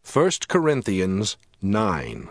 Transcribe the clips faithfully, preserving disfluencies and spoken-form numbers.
First Corinthians nine.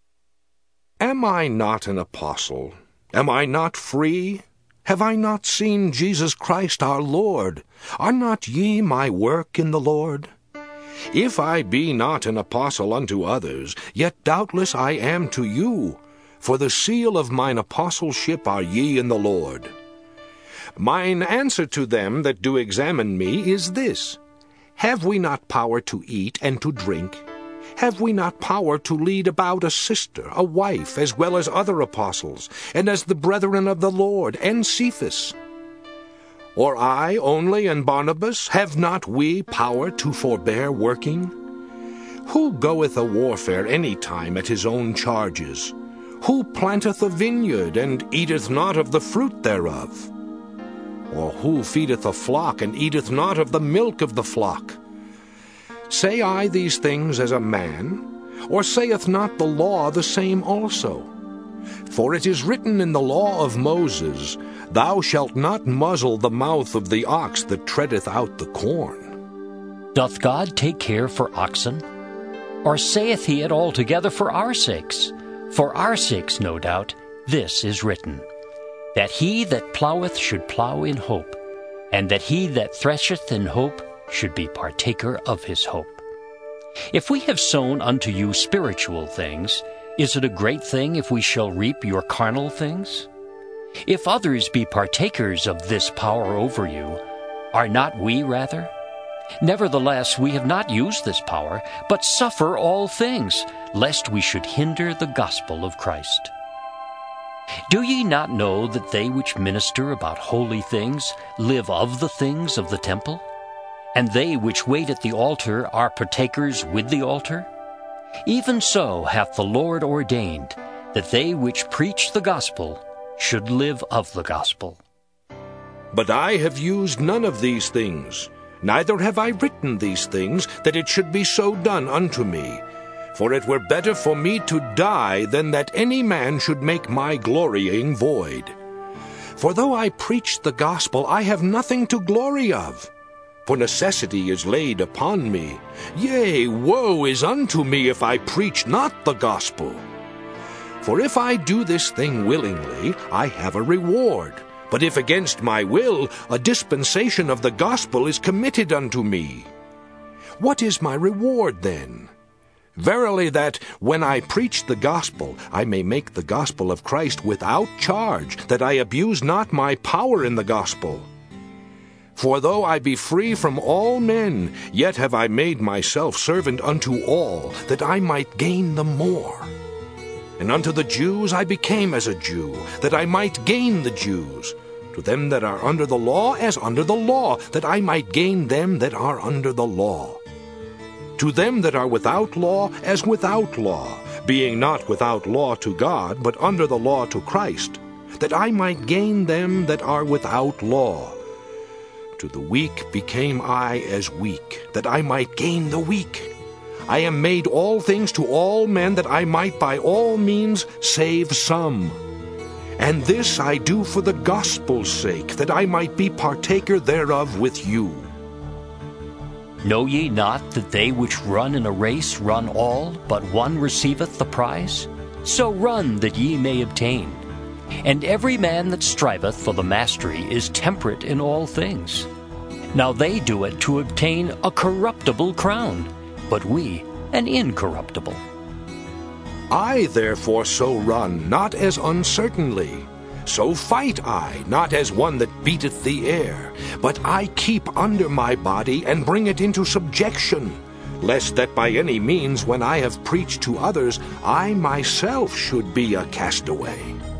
Am I not an apostle? Am I not free? Have I not seen Jesus Christ our Lord? Are not ye my work in the Lord? If I be not an apostle unto others, yet doubtless I am to you, for the seal of mine apostleship are ye in the Lord. Mine answer to them that do examine me is this: Have we not power to eat and to drink? Have we not power to lead about a sister, a wife, as well as other apostles, and as the brethren of the Lord, and Cephas? Or I only and Barnabas, have not we power to forbear working? Who goeth a warfare any time at his own charges? Who planteth a vineyard, and eateth not of the fruit thereof? Or who feedeth a flock, and eateth not of the milk of the flock? Say I these things as a man? Or saith not the law the same also? For it is written in the law of Moses, Thou shalt not muzzle the mouth of the ox that treadeth out the corn. Doth God take care for oxen? Or saith he it altogether for our sakes? For our sakes, no doubt, this is written, that he that ploweth should plow in hope, and that he that thresheth in hope should be partaker of his hope. If we have sown unto you spiritual things, is it a great thing if we shall reap your carnal things? If others be partakers of this power over you, are not we rather? Nevertheless, we have not used this power, but suffer all things, lest we should hinder the gospel of Christ. Do ye not know that they which minister about holy things live of the things of the temple? And they which wait at the altar are partakers with the altar? Even so hath the Lord ordained that they which preach the gospel should live of the gospel. But I have used none of these things, neither have I written these things, that it should be so done unto me. For it were better for me to die than that any man should make my glorying void. For though I preach the gospel, I have nothing to glory of. For necessity is laid upon me. Yea, woe is unto me if I preach not the gospel. For if I do this thing willingly, I have a reward. But if against my will, a dispensation of the gospel is committed unto me. What is my reward then? Verily that, when I preach the gospel, I may make the gospel of Christ without charge, that I abuse not my power in the gospel. For though I be free from all men, yet have I made myself servant unto all, that I might gain the more. And unto the Jews I became as a Jew, that I might gain the Jews. To them that are under the law, as under the law, that I might gain them that are under the law. To them that are without law, as without law, being not without law to God, but under the law to Christ, that I might gain them that are without law. To the weak became I as weak, that I might gain the weak. I am made all things to all men, that I might by all means save some. And this I do for the gospel's sake, that I might be partaker thereof with you. Know ye not that they which run in a race run all, but one receiveth the prize? So run that ye may obtain. And every man that striveth for the mastery is temperate in all things. Now they do it to obtain a corruptible crown, but we an incorruptible. I therefore so run, not as uncertainly. So fight I, not as one that beateth the air, but I keep under my body, and bring it into subjection, lest that by any means, when I have preached to others, I myself should be a castaway.